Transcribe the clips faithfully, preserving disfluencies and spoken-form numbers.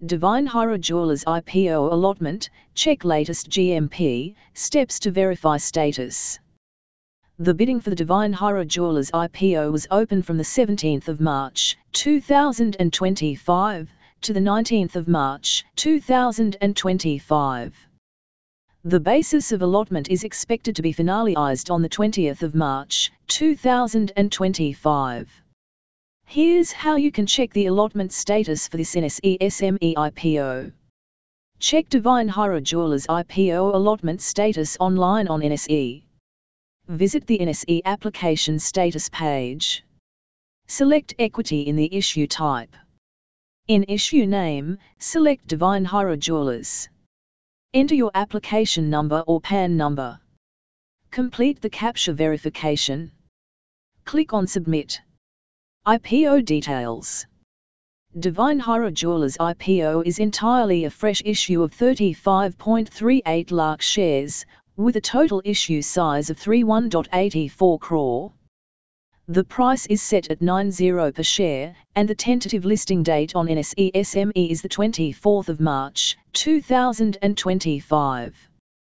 Divine Hira Jewelers I P O allotment, check latest G M P, steps to verify status. The bidding for the Divine Hira Jewelers I P O was open from the seventeenth of March, two thousand twenty-five, to the nineteenth of March, two thousand twenty-five. The basis of allotment is expected to be finalized on the twentieth of March, two thousand twenty-five. Here's how you can check the allotment status for this N S E S M E I P O. Check Divine Hira Jewelers I P O allotment status online on N S E. Visit the N S E application status page. Select equity in the issue type. In issue name, select Divine Hira Jewelers. Enter your application number or P A N number. Complete the CAPTCHA verification. Click on Submit. I P O details. Divine Hira Jewelers I P O is entirely a fresh issue of thirty-five point three eight lakh shares, with a total issue size of thirty-one point eight four crore. The price is set at ninety per share, and the tentative listing date on N S E S M E is the twenty-fourth of March, two thousand twenty-five.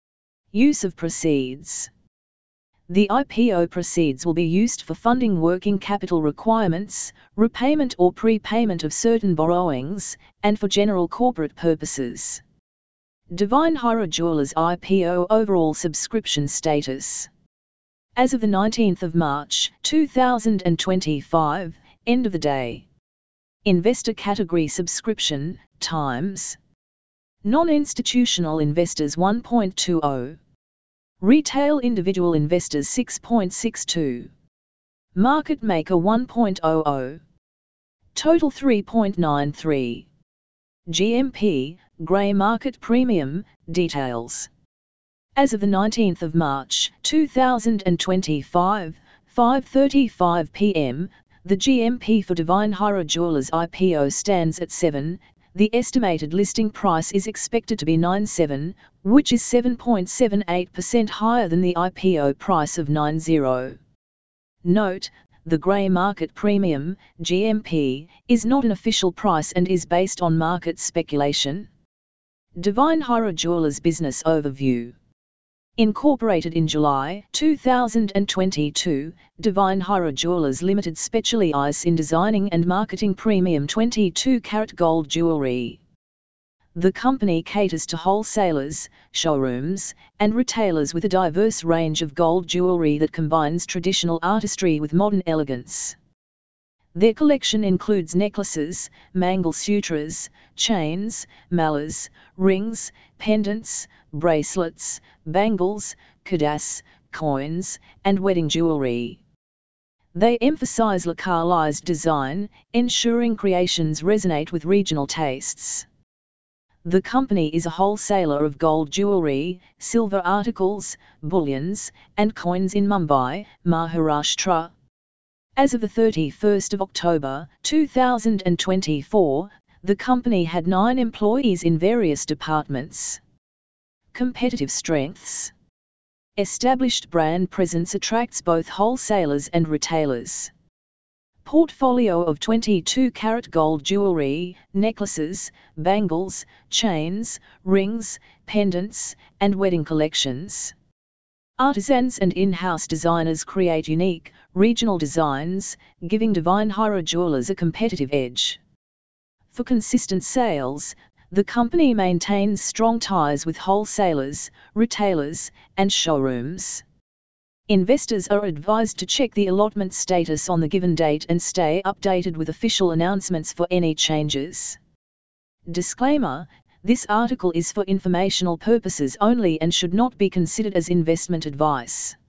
Use of proceeds. The I P O proceeds will be used for funding working capital requirements, repayment or prepayment of certain borrowings, and for general corporate purposes. Divine Hira Jewelers I P O overall subscription status. As of the nineteenth of March, two thousand twenty-five, end of the day. Investor category subscription, times. Non-institutional investors one point two zero. Retail individual investors six point six two. Market maker one point zero zero. Total three point nine three. G M P, Grey Market Premium, details. As of the nineteenth of March, two thousand twenty-five, five thirty-five p m, the G M P for Divine Hira Jewelers I P O stands at seven. The estimated listing price is expected to be ninety-seven, which is seven point seven eight percent higher than the I P O price of ninety. Note, the Grey Market Premium, G M P, is not an official price and is based on market speculation. Divine Hira Jewelers Business Overview. Incorporated in July two thousand twenty-two, Divine Hira Jewelers Limited specializes in designing and marketing premium twenty-two karat gold jewelry. The company caters to wholesalers, showrooms, and retailers with a diverse range of gold jewelry that combines traditional artistry with modern elegance. Their collection includes necklaces, mangelsutras, chains, malas, rings, pendants, bracelets, bangles, khadas, coins, and wedding jewelry. They emphasize localized design, ensuring creations resonate with regional tastes. The company is a wholesaler of gold jewelry, silver articles, bullions, and coins in Mumbai, Maharashtra. As of the thirty-first of October, two thousand twenty-four, the company had nine employees in various departments. Competitive strengths. Established brand presence attracts both wholesalers and retailers. Portfolio of twenty-two karat gold jewelry, necklaces, bangles, chains, rings, pendants, and wedding collections. Artisans and in-house designers create unique, regional designs, giving Divine Hira Jewelers a competitive edge. For consistent sales, the company maintains strong ties with wholesalers, retailers, and showrooms. Investors are advised to check the allotment status on the given date and stay updated with official announcements for any changes. Disclaimer: this article is for informational purposes only and should not be considered as investment advice.